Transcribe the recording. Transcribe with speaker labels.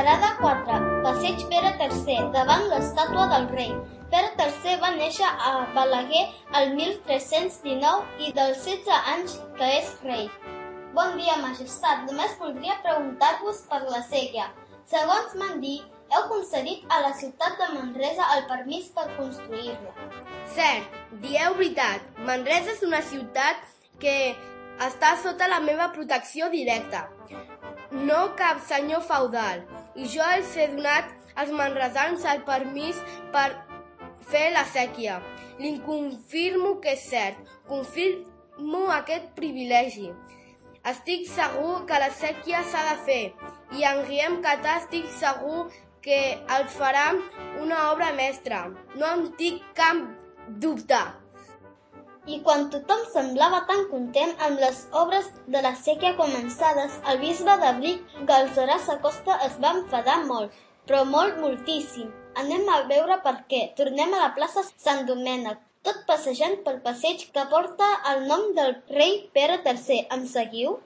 Speaker 1: Parada 4. Passeig Pere III, davant l'estàtua del rei. Pere III va néixer a Balaguer el 1319 i dels 16 anys que és rei. Bon dia, majestat. Només voldria preguntar-vos per la séquia. Segons m'han dit, heu concedit a la ciutat de Manresa el permís per construir-la.
Speaker 2: Cert, dieu veritat. Manresa és una ciutat que està sota la meva protecció directa. No cap senyor feudal. I jo els he donat als manresans el permís per fer la séquia. Li confirmo que és cert. Confirmo aquest privilegi. Estic segur que la séquia s'ha de fer i en Guillem Catà estic segur que els farà una obra mestra. No en tinc cap dubte.
Speaker 1: I quan tothom semblava tan content amb les obres de la séquia començades, el bisbe de Vic, Galceràs Acosta, es va enfadar molt, però moltíssim. Anem a veure per què. Tornem a la plaça Sant Domènec, tot passejant pel passeig que porta el nom del rei Pere III. Em seguiu?